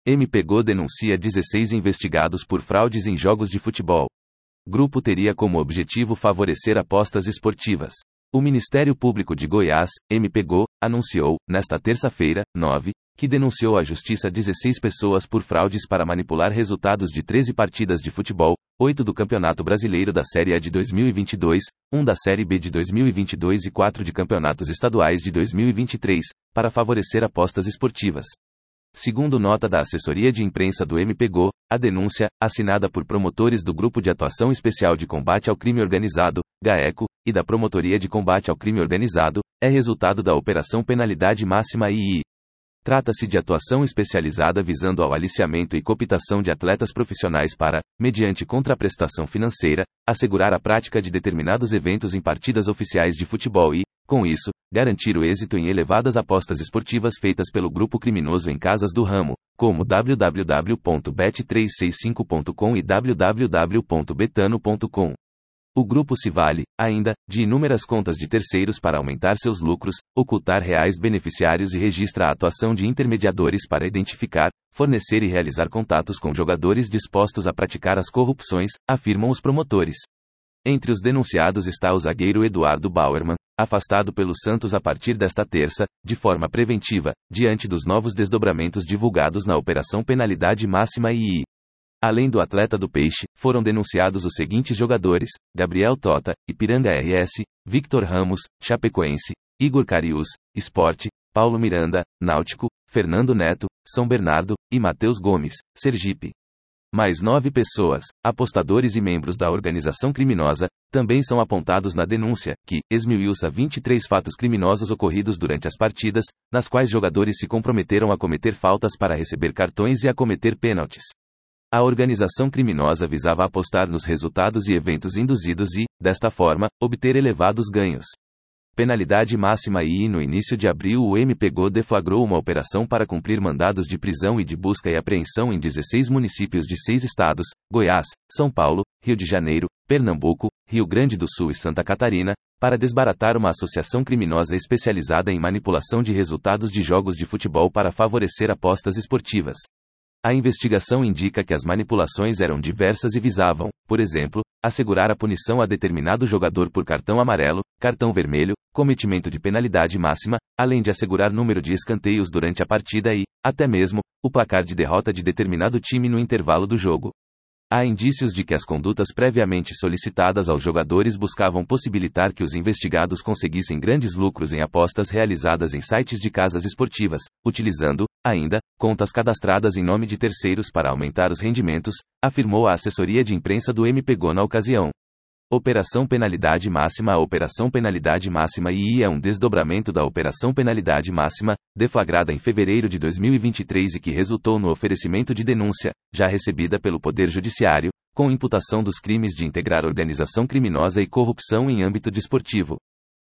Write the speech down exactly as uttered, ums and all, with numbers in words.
M P Go denuncia dezesseis investigados por fraudes em jogos de futebol. Grupo teria como objetivo favorecer apostas esportivas. O Ministério Público de Goiás, M P Go, anunciou, nesta terça-feira, nove, que denunciou à Justiça dezesseis pessoas por fraudes para manipular resultados de treze partidas de futebol, oito do Campeonato Brasileiro da Série A de dois mil e vinte e dois, um da Série B de dois mil e vinte e dois e quatro de campeonatos estaduais de dois mil e vinte e três, para favorecer apostas esportivas. Segundo nota da assessoria de imprensa do M P Go, a denúncia, assinada por promotores do Grupo de Atuação Especial de Combate ao Crime Organizado, GAECO, e da Promotoria de Combate ao Crime Organizado, é resultado da Operação Penalidade Máxima I I. Trata-se de atuação especializada visando ao aliciamento e cooptação de atletas profissionais para, mediante contraprestação financeira, assegurar a prática de determinados eventos em partidas oficiais de futebol e, com isso, garantir o êxito em elevadas apostas esportivas feitas pelo grupo criminoso em casas do ramo, como w w w ponto bet três seis cinco ponto com e w w w ponto betano ponto com. O grupo se vale, ainda, de inúmeras contas de terceiros para aumentar seus lucros, ocultar reais beneficiários e registra a atuação de intermediadores para identificar, fornecer e realizar contatos com jogadores dispostos a praticar as corrupções, afirmam os promotores. Entre os denunciados está o zagueiro Eduardo Bauerman, afastado pelo Santos a partir desta terça, de forma preventiva, diante dos novos desdobramentos divulgados na Operação Penalidade Máxima I I. Além do atleta do Peixe, foram denunciados os seguintes jogadores: Gabriel Tota, Ipiranga R S, Victor Ramos, Chapecoense, Igor Cariús, Sport, Paulo Miranda, Náutico, Fernando Neto, São Bernardo, e Matheus Gomes, Sergipe. Mais nove pessoas, apostadores e membros da organização criminosa, também são apontados na denúncia, que esmiuça vinte e três fatos criminosos ocorridos durante as partidas, nas quais jogadores se comprometeram a cometer faltas para receber cartões e a cometer pênaltis. A organização criminosa visava apostar nos resultados e eventos induzidos e, desta forma, obter elevados ganhos. Penalidade máxima I I. No início de abril, o M P Go deflagrou uma operação para cumprir mandados de prisão e de busca e apreensão em dezesseis municípios de seis estados: Goiás, São Paulo, Rio de Janeiro, Pernambuco, Rio Grande do Sul e Santa Catarina, para desbaratar uma associação criminosa especializada em manipulação de resultados de jogos de futebol para favorecer apostas esportivas. A investigação indica que as manipulações eram diversas e visavam, por exemplo, assegurar a punição a determinado jogador por cartão amarelo, cartão vermelho, cometimento de penalidade máxima, além de assegurar número de escanteios durante a partida e, até mesmo, o placar de derrota de determinado time no intervalo do jogo. Há indícios de que as condutas previamente solicitadas aos jogadores buscavam possibilitar que os investigados conseguissem grandes lucros em apostas realizadas em sites de casas esportivas, utilizando, ainda, contas cadastradas em nome de terceiros para aumentar os rendimentos, afirmou a assessoria de imprensa do M P Go na ocasião. Operação Penalidade Máxima. A Operação Penalidade Máxima I I é um desdobramento da Operação Penalidade Máxima, deflagrada em fevereiro de dois mil e vinte e três e que resultou no oferecimento de denúncia, já recebida pelo Poder Judiciário, com imputação dos crimes de integrar organização criminosa e corrupção em âmbito desportivo.